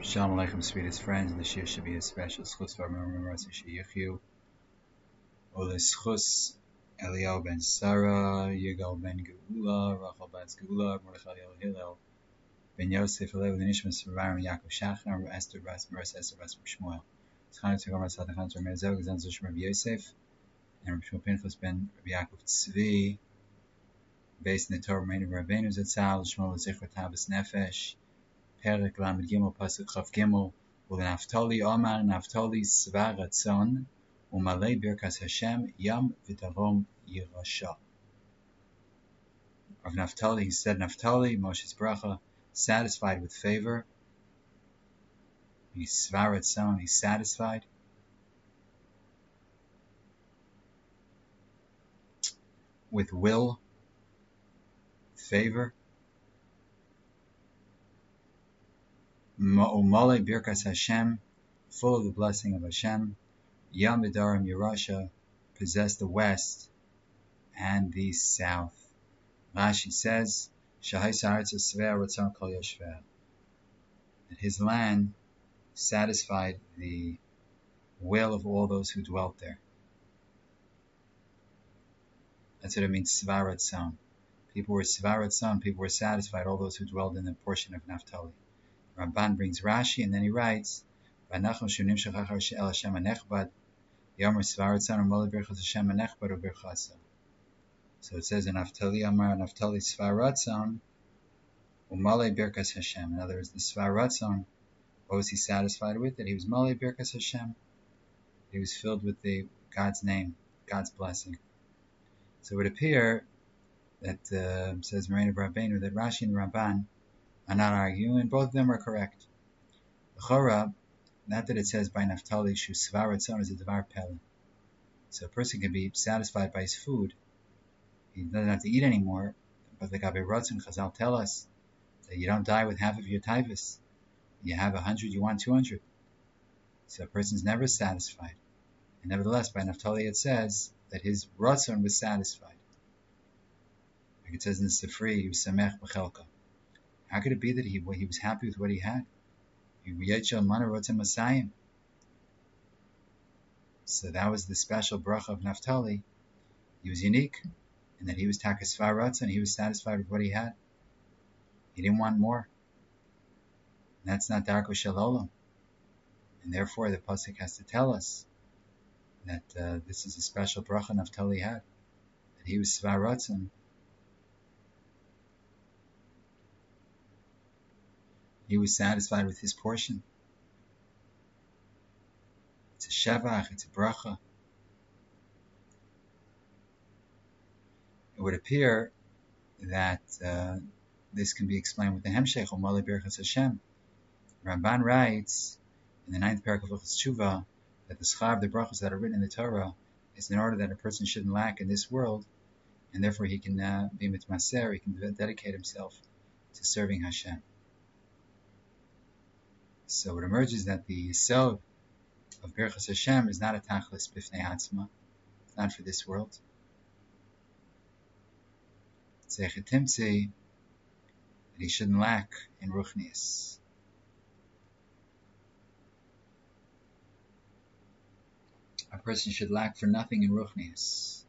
Shalom Aleichem, sweetest friends. This year should be a special schus for Merasa Sheyichu. Oleschus Eliel ben Sarah, Yigal ben Geula, Rachel ben Geula, Mordechai el Hillel, Ben Yosef Elev, the Nishmas Aaron Yaakov Shachar, Esther Bas Merasa, Esther Bas Shmuel. Tzchanim Tzigor Masad Tzchanim Tzigor Merzog, Zan Zush Rabbi Yosef, and Shmuel Pinchas ben Rabbi Yaakov Tzvi, based in the Torah Reign of Rabbeinu Zatzal, Shmuel Zichra Tabas Nefesh. Perek Lamed Gimel Pasuk Chav Gimel Ulenaftali Omar Naftali Sva Ratzon Umalei Birkas Hashem Yam V'Tavom Yirasha. Of Naftali, he said, Naftali, Moshe's bracha, satisfied with favor. He's Sva Ratzon, he's satisfied. With will, favor. Umalei Birkas Hashem, full of the blessing of Hashem. Yam V'Darim Yerusha, possess the west and the south. Rashi says, Shahai Sa'aretz Svei Ratzon Kol Yoshvei, that his land satisfied the will of all those who dwelt there. That's what it means, Sva Ratzon. People were Sva Ratzon, people were satisfied, all those who dwelled in the portion of Naphtali. Ramban brings Rashi and then he writes, "V'anachnu shunim shechachar she'el Hashem anechbad, yomer sva ratzon u'malei birchas Hashem anechbad u'birchasa." So it says in Naftali Amar, Naftali sva ratzon u'malei birchas Hashem. In other words, the sva ratzon, what was he satisfied with? That he was malei birchas Hashem. He was filled with God's name, God's blessing. So it would appear that says Moraine of Rabbeinu that Rashi and Ramban are not arguing, and both of them are correct. The Chorah, not that it says by Naftali Shu Sva Ratzon is a Devar Pele. So a person can be satisfied by his food. He doesn't have to eat anymore. But the Gabe Ratzon, Chazal tell us that you don't die with half of your taivas. You have 100, you want 200. So a person's never satisfied. And nevertheless, by Naftali it says that his Ratzon was satisfied. Like it says in the Sifri, he was Samech B'chelka. How could it be that he was happy with what he had? So that was the special bracha of Naftali. He was unique in that he was Takas Sva Ratzon, he was satisfied with what he had. He didn't want more. And that's not Darko Shel Olam. And therefore the Pasuk has to tell us that this is a special bracha Naftali had. That he was Sva Ratzon. He was satisfied with his portion. It's a shevach, it's a bracha. It would appear that this can be explained with the Hemshech, Umalei Birchas Hashem. Ramban writes in the 9th parak of Hilchos Tshuva that the schar of the brachos that are written in the Torah is in order that a person shouldn't lack in this world, and therefore he can be mitmaser, he can dedicate himself to serving Hashem. So it emerges that the yesod of Birchas Hashem is not a tachlis b'fnei atzma. It's not for this world. Tzeicha timtzi, that he shouldn't lack in ruchnius. A person should lack for nothing in ruchnius.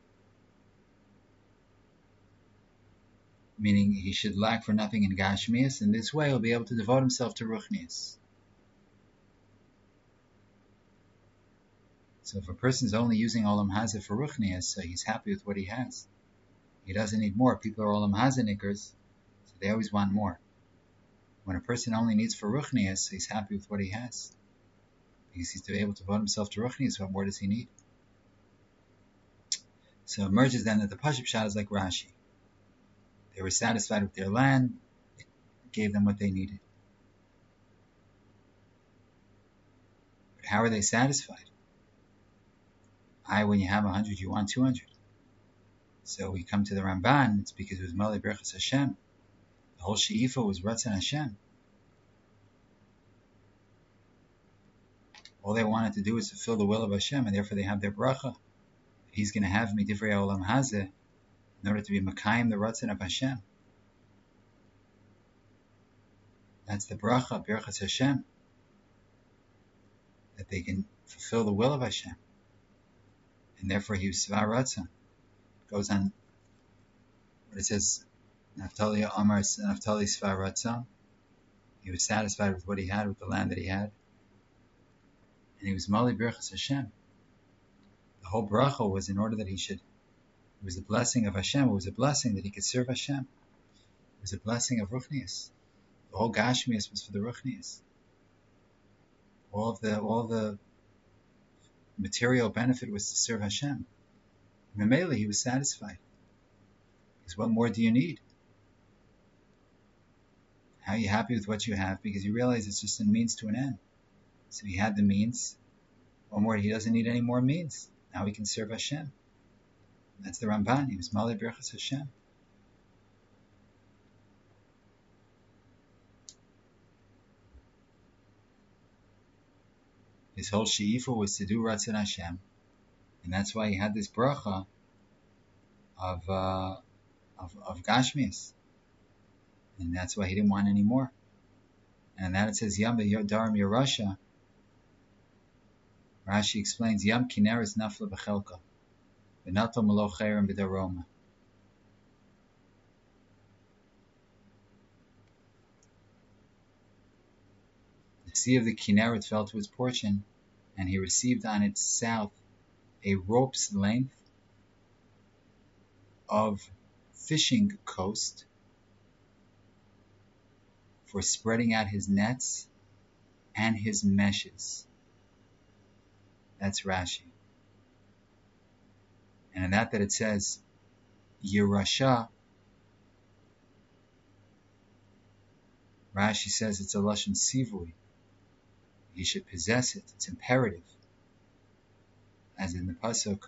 Meaning he should lack for nothing in Gashmias. In this way, he'll be able to devote himself to Ruchnias. So if a person's only using Olam Hazeh for Ruchnias, so he's happy with what he has. He doesn't need more. People are Olam Hazeh niggers, so they always want more. When a person only needs for Ruchnias, he's happy with what he has. Because he's able to devote himself to Ruchnias, what more does he need? So it emerges then that the Pashup Shad is like Rashi. They were satisfied with their land. It gave them what they needed. But how are they satisfied? When you have 100, you want 200. So we come to the Ramban. It's because it was Malei Birchas Hashem. The whole She'ifa was Ratzon Hashem. All they wanted to do was fulfill the will of Hashem, and therefore they have their bracha. He's going to have Midivrei Olam Hazeh in order to be Makayim the Ratzon of Hashem. That's the bracha, Birchas Hashem, that they can fulfill the will of Hashem. And therefore he was Svar Ratzon. Goes on, what it says, Naftali Amar Naftali Svar Ratzon. He was satisfied with what he had, with the land that he had. And he was Mali Birchas Hashem. The whole bracha was in order that he should, it was a blessing of Hashem, it was a blessing that he could serve Hashem. It was a blessing of Ruchnius. The whole Gashmius was for the Ruchnius. All the material benefit was to serve Hashem. Memele, he was satisfied. Because what more do you need? How are you happy with what you have? Because you realize it's just a means to an end. So he had the means. What more? He doesn't need any more means. Now he can serve Hashem. That's the Ramban. He was Malei Birchas Hashem. His whole she'ifa was to do Ratzon Hashem. And that's why he had this bracha of Gashmias. And that's why he didn't want any more. And that it says Yam Darim Yerusha. Rashi explains Yam Kineres Nafla B'Chelka V'Nato Melo Cherem B'Daroma. The sea of the Kinneret fell to his portion, and he received on its south a rope's length of fishing coast for spreading out his nets and his meshes. That's Rashi. And in that it says, Yerusha, Rashi says it's a Lashon Sivui. He should possess it. It's imperative. As in the Pasuk,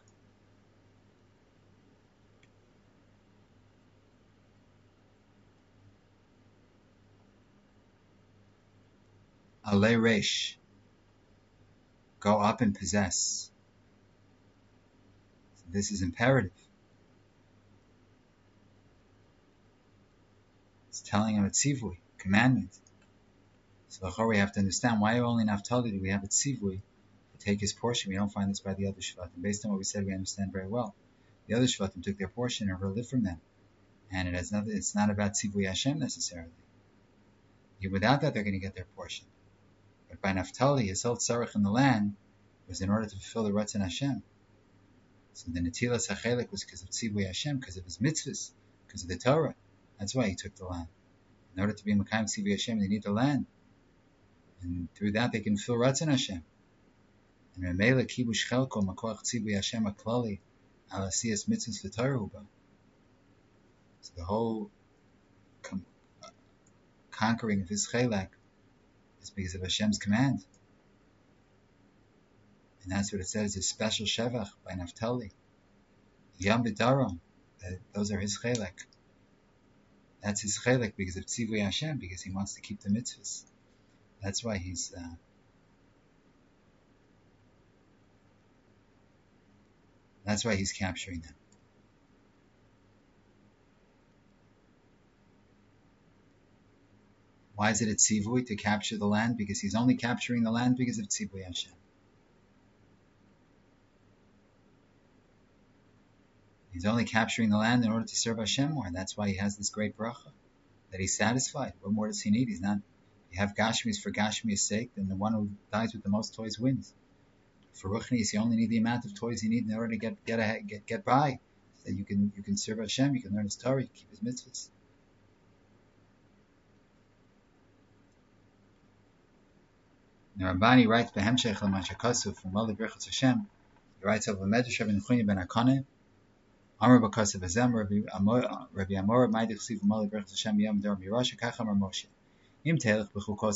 Alei Reish, go up and possess. So this is imperative. It's telling him a tzivui, commandment. So we have to understand why only Naphtali do we have a tzivui to take his portion. We don't find this by the other Shvatim. Based on what we said, we understand very well. The other Shvatim took their portion and lived from them. And it's not about tzivui Hashem necessarily. Without that, they're going to get their portion. But by Naphtali, his whole tzarech in the land was in order to fulfill the Ratzon Hashem. So the Netilas HaChelek was because of tzivui Hashem, because of his mitzvahs, because of the Torah. That's why he took the land. In order to be Mekayim tzivui Hashem, they need the land. And through that, they can fill Ratzon Hashem. And Memele Kibush Chelko Makoach Tzivui Hashem HaKlali Al Asiyas Mitzvahs V'Torah Huba. So the whole conquering of his Chelek is because of Hashem's command. And that's what it says, a special Shevach by Naphtali. Yam B'Darom, those are his Chelek. That's his Chelek because of Tzivui Hashem, because he wants to keep the mitzvahs. That's why he's capturing them. Why is it a tzivui to capture the land? Because he's only capturing the land because of tzivui Hashem. He's only capturing the land in order to serve Hashem more, and that's why he has this great bracha, that he's satisfied. What more does he need? He's not. You have Gashmis for Gashmi's sake, then the one who dies with the most toys wins. For Ruchnius, you only need the amount of toys you need in order to get by. So that you can serve Hashem, you can learn his Torah, you can keep his mitzvahs. The Rambani writes Behemshech L'Mashakasu from Malei Birchas Hashem. He writes of Medrash Rabbi Nechunya ben Akane. Amar Bakasav Azem Rabbi Amor Ma'idich Siv Malei Birchas Hashem Yom Dar Mirasha Kacham Moshe. If you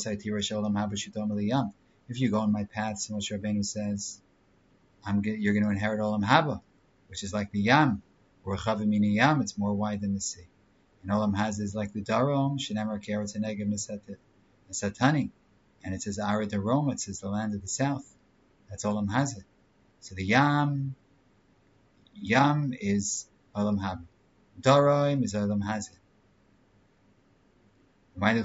go in my path, so Moshe Rabbeinu says, you're going to inherit Olam Haba, which is like the Yam, or Chavimini Yam, it's more wide than the sea. And Olam Haba is like the Darom, Shenemar Keretz Hanegem Nesatani, and it says Ara Darom, it says the land of the south. That's Olam Haba. So the Yam is Olam Haba. Darom is Olam Haba. And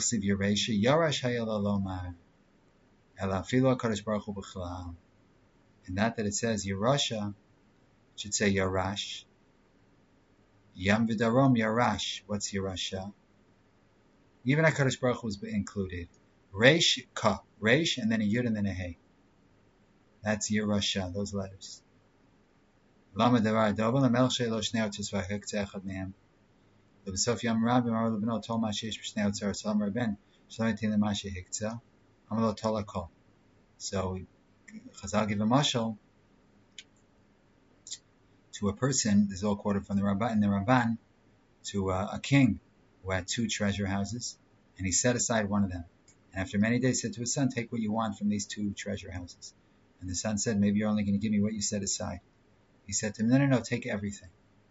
that it says Yerusha should say Yarash. Yam v'darom Yarash. What's Yerusha? Even HaKadosh Baruch Hu was included. Reish Ka. Reish and then a Yud and then a Hey. That's Yerusha, those letters. Lama Devar Dovel Melch Shelo Shnei Otzos V'Hektzeh Echad Mehem. L'Besov Yam Rabbi Amar L'Beno Tol Ma Sheish B'Shnei Otzar Salam Rabben Shlo Yitin L'Ma Shehektzeh Amar Lo Tol HaKol. So Chazal give a mashal to a person. This is all quoted from the Ramban, to a king who had 2 treasure houses, and he set aside one of them. And after many days, said to his son, "Take what you want from these 2 treasure houses." And the son said, "Maybe you're only going to give me what you set aside." He said to him, "No, take everything."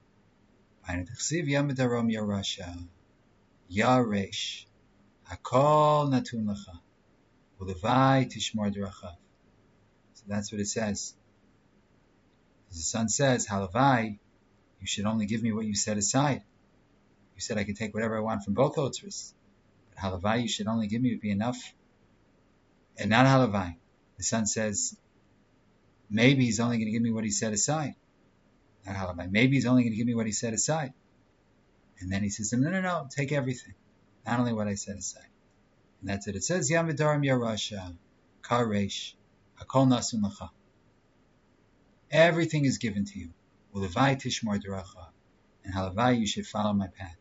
Yaresh, Hakol Natun Lacha, Ulevai Tishmor Derachav. So that's what it says. The son says, Halavai, you should only give me what you set aside. You said I could take whatever I want from both Otzros. But Halavai, you should only give me would be enough. And not Halavai. The son says, maybe he's only going to give me what he set aside. Not Halavai. Maybe he's only going to give me what he set aside. And then he says, no, take everything. Not only what I set aside. And that's it. It says, Yam v'darim Yarasha, Karesh, Hakol Nasun Lacha. Everything is given to you. Ulevai Tishmor Deracha. And Halavai, you should follow my path.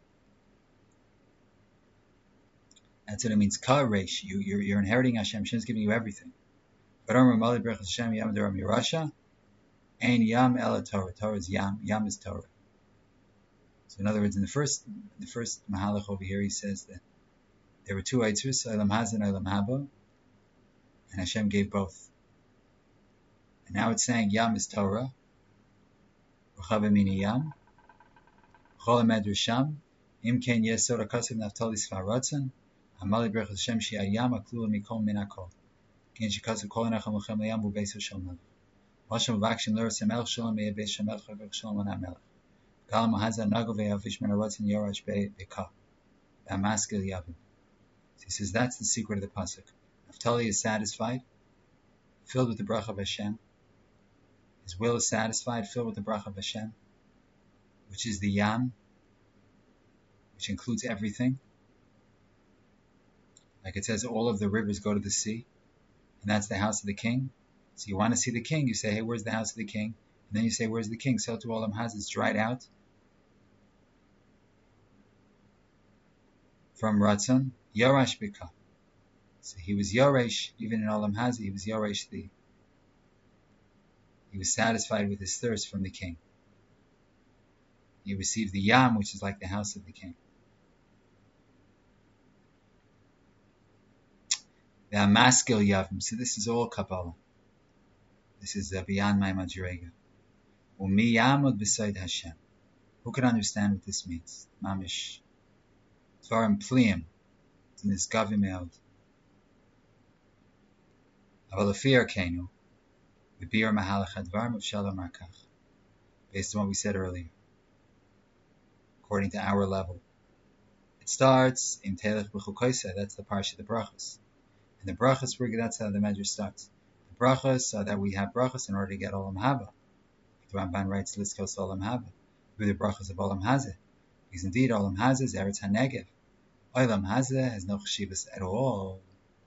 That's what it means. Karesh, you're inheriting Hashem. Hashem's giving you everything. V'darim Ramali Berach Hashem Yam v'darim Yarasha. Ein Yam Ela Torah. Torah is Yam. Yam is Torah. So in other words, in the first Mahalach over here, he says that there were 2 Eitzrus, Olam Hazeh and Olam Haba, and Hashem gave both. And now it's saying Yam is Torah, V'chava mini Yam, Chol Hamed Risham, Im Ken Yesod HaKasev Naftali Sfar Ratzon, Amali Berach Hashem Shia Yam Aklula Mikol Min HaKol, Ken Shekasev Kol Enacham Lechem Leyam V'Beis Shel Melech, Vashem V'Vakshim L'Eretz HaMelech Shalom Me'eh Beis Shel Melech V'Vakshim Shalom HaMelech. Galam Hazeh Nagel Ve'avish Men HaRatzon Yorash Be'Ka, V'Amaskil Yavim. He says that's the secret of the pasuk. Naphtali is satisfied, filled with the bracha of Hashem. His will is satisfied, filled with the bracha of Hashem, which is the Yam, which includes everything. Like it says, all of the rivers go to the sea, and that's the house of the king. So you want to see the king, you say, hey, where's the house of the king? And then you say, where's the king? So to Olam Hazeh, it's dried out from Ratzon. Yorash Bika. So he was Yoresh, even in Olam Hazeh, he was Yoresh he was satisfied with his thirst from the king. He received the Yam, which is like the house of the king. The Amaskil Yavim. So this is all Kabbalah. This is beyond my Madrega. Umi Yamod beside Hashem. Who can understand what this means? Mamish. Dvarim Pliyim. Based on what we said earlier, according to our level. It starts in Telech B'Chukoiseh, that's the parsha of the brachas. And the brachas, that's how the measure starts. The brachas are that we have brachas in order to get Olam Haba. The Ramban writes, Liskos Olam Haba, through the brachas of Olam Hazeh. Because indeed, Olam Hazeh is Eretz HaNegev. Olam Hazeh has no cheshivas at all.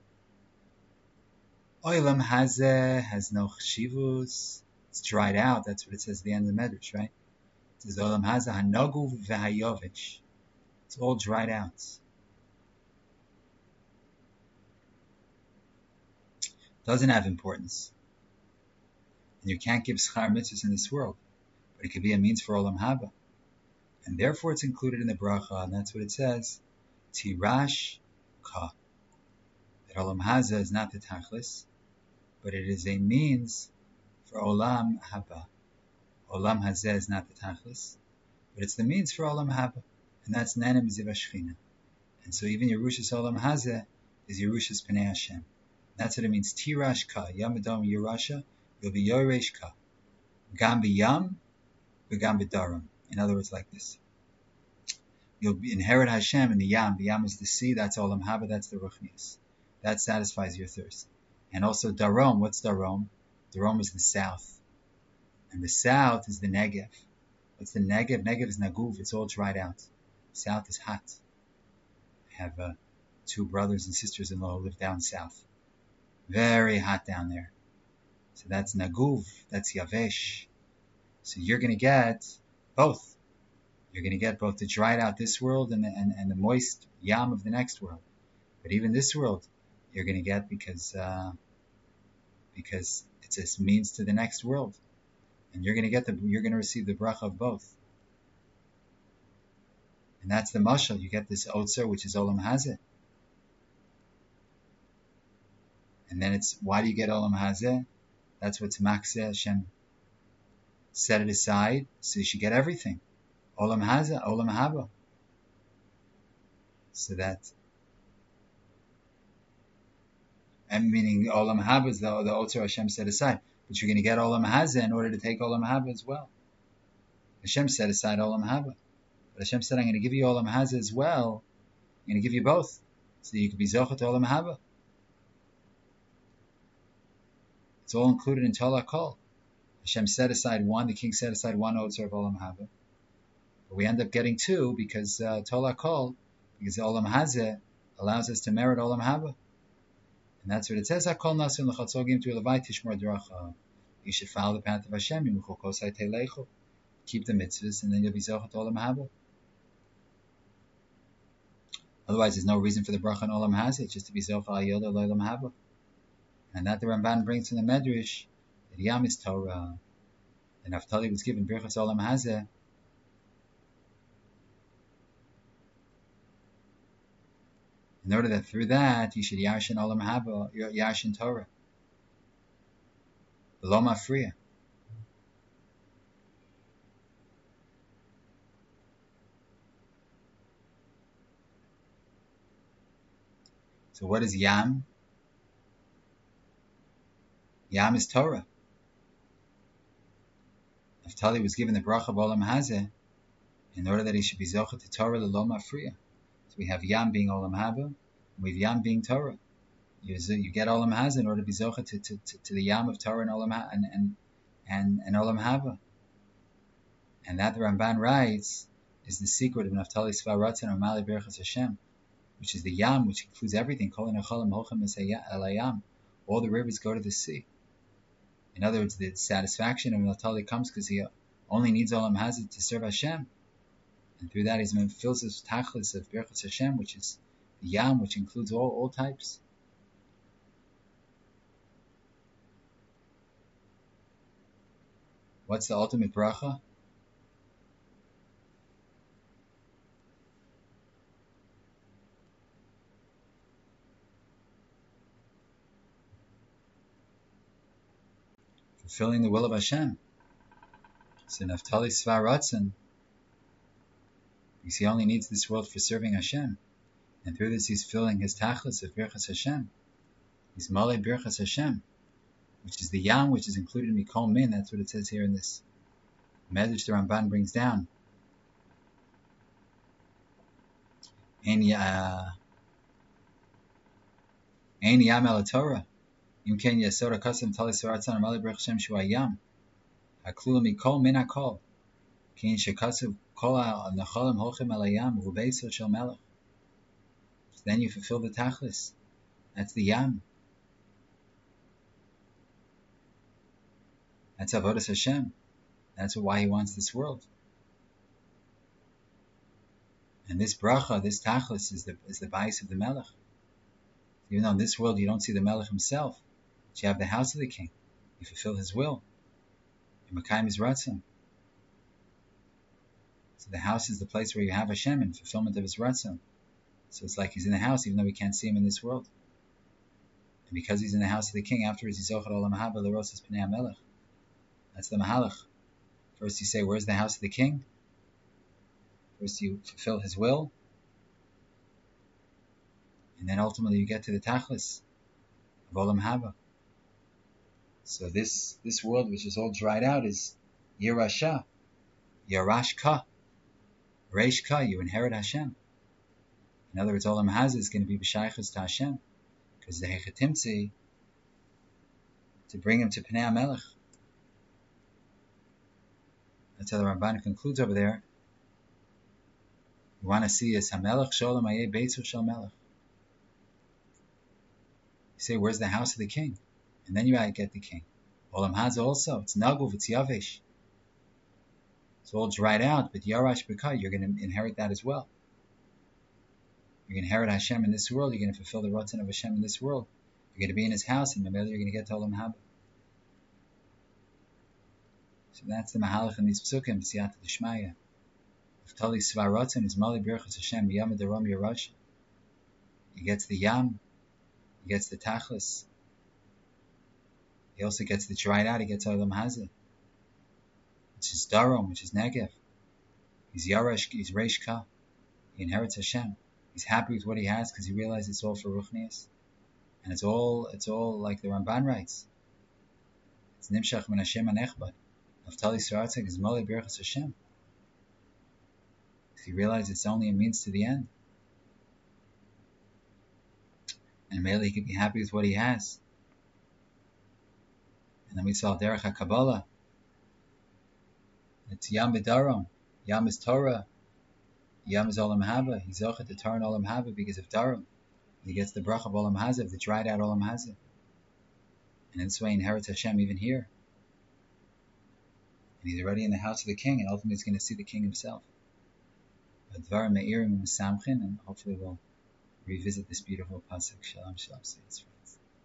Olam Hazeh has no cheshivus. It's dried out. That's what it says at the end of the Medrash, right? It says Olam Hazeh hanogu v'hayovich. It's all dried out. Doesn't have importance. And you can't give schar mitzvahs in this world, but it could be a means for Olam Haba. And therefore it's included in the bracha, and that's what it says. Tirash Ka. That Olam Hazeh is not the Tachlis, but it is a means for Olam Haba. Olam Hazeh is not the Tachlis, but it's the means for Olam Haba. And that's Nanim Ziv HaShechina. And so even Yerushas Olam Hazeh is Yerushas Pnei Hashem. That's what it means. Tirash Ka. Yam Adom Yerasha. You'll be Yoresh Ka. Gam B'Yam, V'Gam B'Daram. In other words, like this. You'll inherit Hashem in the Yam. The Yam is the sea. That's Olam Haba. That's the Ruchnius. That satisfies your thirst. And also Darom. What's Darom? Darom is the south. And the south is the Negev. What's the Negev? Negev is Naguv. It's all dried out. South is hot. I have 2 brothers and sisters-in-law who live down south. Very hot down there. So that's Naguv. That's Yavesh. So you're going to get both. You're going to get both the dried out this world and the moist Yam of the next world. But even this world, you're going to get because it's a means to the next world. And you're going to receive the bracha of both. And that's the mashal. You get this Otzer, which is Olam Hazeh. And then why do you get Olam Hazeh? That's what's Makseh. Hashem set it aside, so you should get everything. Olam Hazeh, Olam Haba. So and meaning Olam Haba is the Otzer Hashem set aside. But you're going to get Olam Hazeh in order to take Olam Haba as well. Hashem set aside Olam Haba. But Hashem said, I'm going to give you Olam Hazeh as well. I'm going to give you both. So you can be Zochah to Olam Haba. It's all included in Tola Kol. Hashem set aside one, the king set aside one Otzer of Olam Haba. But we end up getting 2 because Tola Kol, because Olam Hazeh allows us to merit Olam Haba. And that's what it says. Hakol nasim lechatzogim to levai tishmor dracha. You should follow the path of Hashem. Keep the mitzvahs, and then you'll be zochah to Olam Haba. Otherwise, there's no reason for the bracha in Olam Hazeh, just to be zochah al yoda Olam Haba. And that the Ramban brings from the Medrash that Yam is Torah. And Naphtali was given birchas Olam Hazeh. In order that through that you should Yarshin Olam Haba, Yarshin Torah. Lo mafriya. So what is Yam? Yam is Torah. Naphtali was given the bracha of Olam Hazeh in order that he should be zochah to Torah lo mafriya. So we have Yam being Olam Haba, and we have Yam being Torah. You get Olam Hazeh in order to be zochah to the Yam of Torah and Olam and Olam Haba. And that the Ramban writes is the secret of Naphtali Svaratzin or Mali Berachas Hashem, which is the Yam, which includes everything. All the rivers go to the sea. In other words, the satisfaction of Naphtali comes because he only needs Olam Hazeh to serve Hashem. And through that, he fills his tachlis of Berachas Hashem, which is the Yam, which includes all types. What's the ultimate bracha? Fulfilling the will of Hashem. So Naphtali Svaratzin, because he only needs this world for serving Hashem. And through this he's filling his tachlis of Birchas Hashem. He's Malei Birchas Hashem, which is the Yam, which is included in Mikol Min. That's what it says here in this message the Ramban brings down. Ein Yam el Torah. Im ken yasod hakasam tali saratzan Malei Birchas Hashem shu Yam. Haklula Mikol Min hakol. Ken shekasav kol ha'nachalim holchem el Yam v'beisot shel melech. Then you fulfill the tachlis. That's the Yam. That's Avodas Hashem. That's why he wants this world. And this bracha, this tachlis, is the bias of the Melech. Even though in this world you don't see the Melech himself, but you have the house of the king. You fulfill his will. You makayim his ratzon. So the house is the place where you have Hashem in fulfillment of his ratzon. So it's like he's in the house, even though we can't see him in this world. And because he's in the house of the king, afterwards he's zochar olam haba l'rosas pnei hamelech. That's the mahalach. First you say, where's the house of the king? First you fulfill his will. And then ultimately you get to the tachlis of olam haba. So this world, which is all dried out, is Yerasha, Yarashka. Reish Ka, you inherit Hashem. In other words, Olam Hazeh is going to be b'shaychus to Hashem, because the Hechatimtzi, to bring him to Pnei HaMelech. That's how the Ramban concludes over there. You want to see is Hamelech Sholem Ayeh Beitzu Shel Melech. You say, where's the house of the king? And then you get the king. Olam Hazeh also, it's Naguv, it's Yavesh. It's all dried out, but Yarash B'Kai, you're going to inherit that as well. You're going to inherit Hashem in this world, you're going to fulfill the Ratzon of Hashem in this world. You're going to be in his house, and maybe you're going to get to Olam Haba. So that's the Mahalach in these Psukim, Siyata D'Shmaya. Naftali Svaratzon is Mali Birchas Hashem, Yam Adarom Yerash. He gets the Yam, he gets the Tachlis. He also gets the dried out, he gets Olam Hazeh. Which is Darom, which is Negev. He's Yarash, he's Reish Ka. He inherits Hashem. He's happy with what he has because he realizes it's all for Ruchnias. And it's all like the Ramban writes. It's Nimshach Min Hashem Anechbad. Naftali Svaratzon is Mali Birchas Hashem. He realized it's only a means to the end. And mainly he can be happy with what he has. And then we saw Derech HaKabbalah. It's Yam B'Darom. Yam is Torah. Yam is Olam Haba. He's Zochet to Torah and Olam Haba because of Darom. He gets the Brach of Olam Hazeh, the dried out Olam Hazeh. And in this way he inherits Hashem even here. And he's already in the house of the king, and ultimately he's going to see the king himself. Dvarim Me'irim U'Mesamchin, and hopefully we'll revisit this beautiful pasuk. Shalom, shalom.